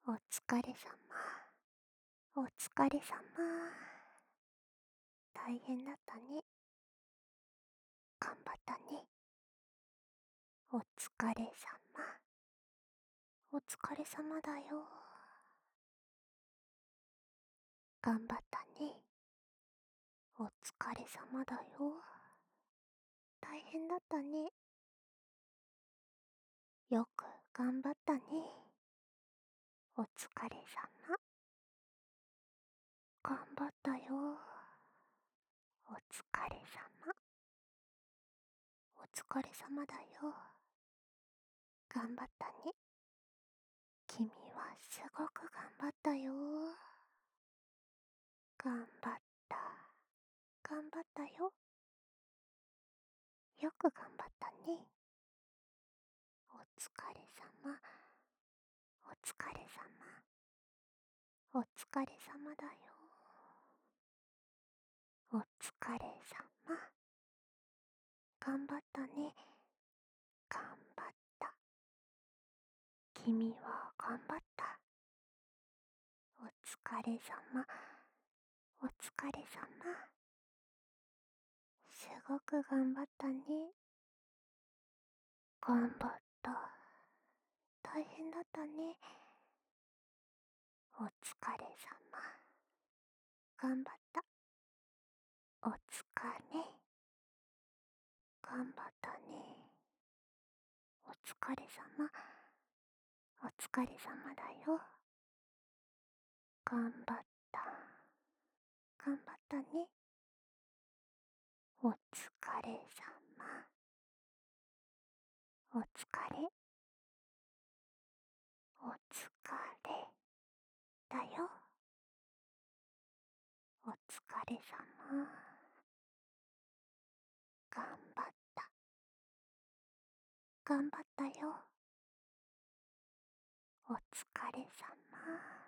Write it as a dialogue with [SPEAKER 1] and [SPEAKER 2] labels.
[SPEAKER 1] お疲れ様。お疲れ様。大変だったね。頑張ったね。お疲れ様。お疲れ様だよ。頑張ったね。お疲れ様だよ。大変だったね。よく頑張ったね。お疲れ様。頑張ったよ。お疲れ様。お疲れ様だよ。頑張ったね。君はすごく頑張ったよ。頑張った。頑張ったよ。よく頑張ったね。お疲れ様。お疲れ様。お疲れ様だよ。お疲れ様。頑張ったね。頑張った。君は頑張った。お疲れ様。お疲れ様。すごく頑張ったね。頑張った。大変だったね。お疲れ様。頑張った。お疲れ。頑張ったね。お疲れ様。お疲れ様だよ。頑張った。頑張ったね。お疲れ様。お疲れ。お疲れ。だよ。お疲れ様。頑張った。頑張ったよ。お疲れ様。